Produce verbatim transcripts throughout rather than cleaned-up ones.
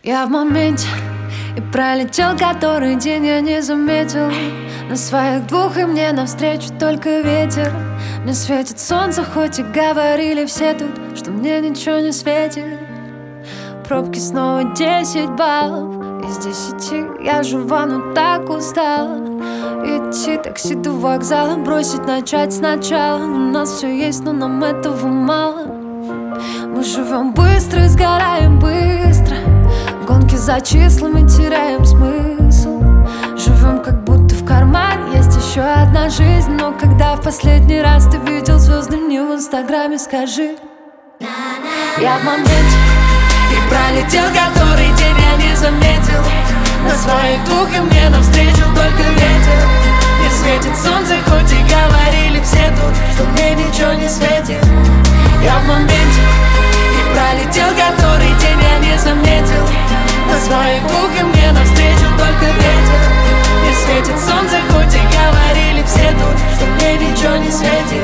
Я в моменте, и пролетел который день, я не заметил. На своих двух и мне навстречу только ветер. Мне светит солнце, хоть и говорили все тут, что мне ничего не светит. Пробки снова десять баллов из десяти. Я жива, но так устала. Идти такси до вокзала, бросить, начать сначала. У нас все есть, но нам этого мало. Мы живем быстро и сгораем быстро. В гонке за числами теряем смысл. Живем как будто в кармане есть еще одна жизнь. Но когда в последний раз ты видел звезды не в инстаграме, скажи. Я в моменте, и пролетел который день, я не заметил. На своих двух и мне навстречу только ветер. Не светит солнце, хоть и говорили все тут, что мне ничего не светит. Я в моменте, и пролетел который день, я не заметил. На своих двух и мне навстречу только ветер. Не светит солнце, хоть и говорили все тут, что мне ничего не светит.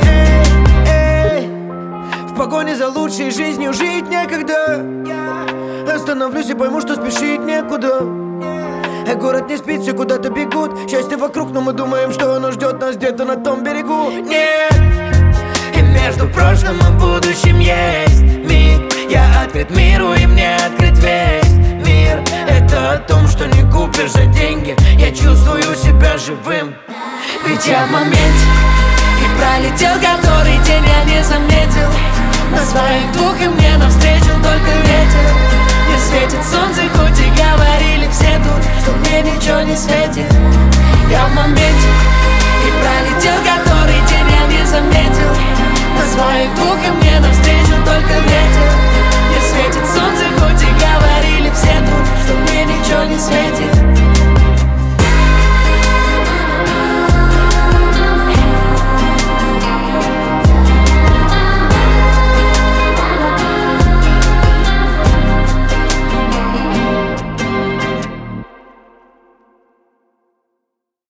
В погоне за лучшей жизнью жить некогда. Остановлюсь и пойму, что спешить некуда. А город не спит, все куда-то бегут. Счастье вокруг, но мы думаем, что оно ждет нас где-то на том берегу. Нет, и между прошлым и будущим есть миг. Я открыт миру, и мне открыт весь мир. Это о том, что не купишь за деньги. Я чувствую себя живым, ведь я в моменте, и пролетел который день, я не заметил. На своих двух и мне навстречу только ветер. Не светит солнце, хоть и говорили все тут, что мне ничего не светит. Я в моменте, и пролетел который день, я не заметил. На своих двух